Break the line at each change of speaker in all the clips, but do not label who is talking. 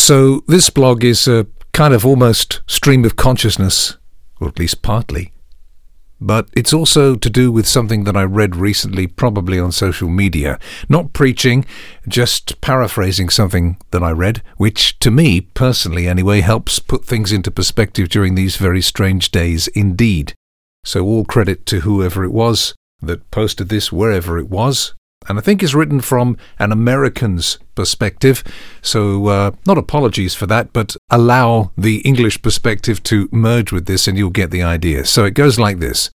So this blog is a kind of almost stream of consciousness, or at least partly. But it's also to do with something that I read recently, probably on social media. Not preaching, just paraphrasing something that I read, which to me, personally anyway, helps put things into perspective during these very strange days indeed. So all credit to whoever it was that posted this, wherever it was. And I think it's written from an American's perspective, so not apologies for that, but allow the English perspective to merge with this and you'll get the idea. So it goes like this.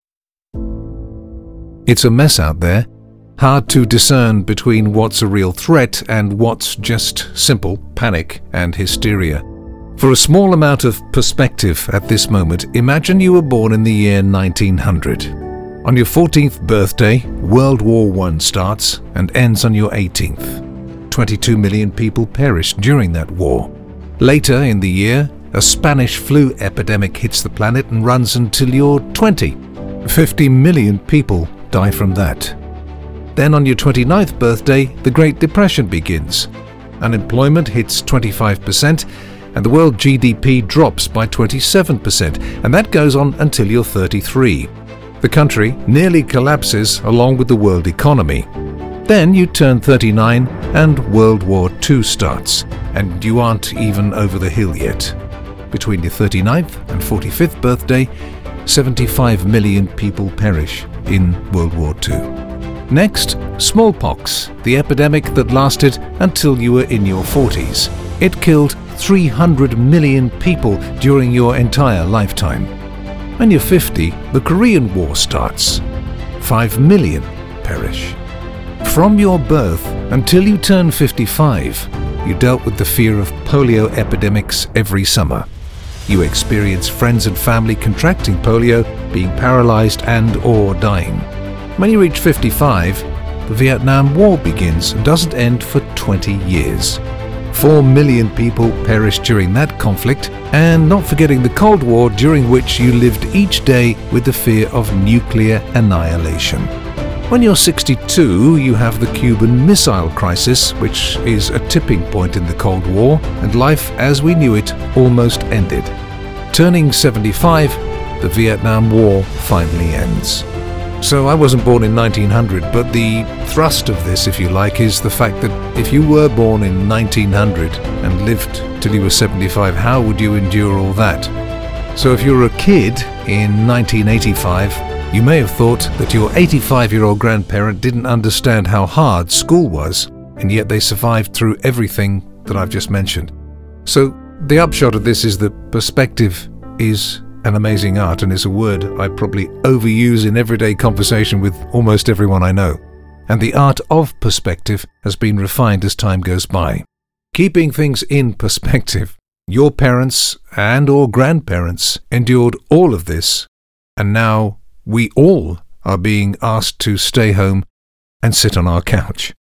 It's a mess out there, hard to discern between what's a real threat and what's just simple panic and hysteria. For a small amount of perspective at this moment, imagine you were born in the year 1900. On your 14th birthday, World War I starts and ends on your 18th. 22 million people perished during that war. Later in the year, a Spanish flu epidemic hits the planet and runs until you're 20. 50 million people die from that. Then on your 29th birthday, the Great Depression begins. Unemployment hits 25% and the world GDP drops by 27%, and that goes on until you're 33. The country nearly collapses along with the world economy. Then you turn 39 and World War II starts, and you aren't even over the hill yet. Between your 39th and 45th birthday, 75 million people perish in World War II. Next, smallpox, the epidemic that lasted until you were in your 40s. It killed 300 million people during your entire lifetime. When you're 50, the Korean War starts. 5 million perish. From your birth until you turn 55, you dealt with the fear of polio epidemics every summer. You experience friends and family contracting polio, being paralyzed and/or dying. When you reach 55, the Vietnam War begins and doesn't end for 20 years. 4 million people perished during that conflict, and not forgetting the Cold War, during which you lived each day with the fear of nuclear annihilation. When you're 62, you have the Cuban Missile Crisis, which is a tipping point in the Cold War, and life as we knew it almost ended. Turning 75, the Vietnam War finally ends. So I wasn't born in 1900, but the thrust of this, if you like, is the fact that if you were born in 1900 and lived till you were 75, how would you endure all that? So if you were a kid in 1985, you may have thought that your 85-year-old grandparent didn't understand how hard school was, and yet they survived through everything that I've just mentioned. So the upshot of this is that perspective is an amazing art, and it's a word I probably overuse in everyday conversation with almost everyone I know. And the art of perspective has been refined as time goes by. Keeping things in perspective, your parents and or grandparents endured all of this, and now we all are being asked to stay home and sit on our couch.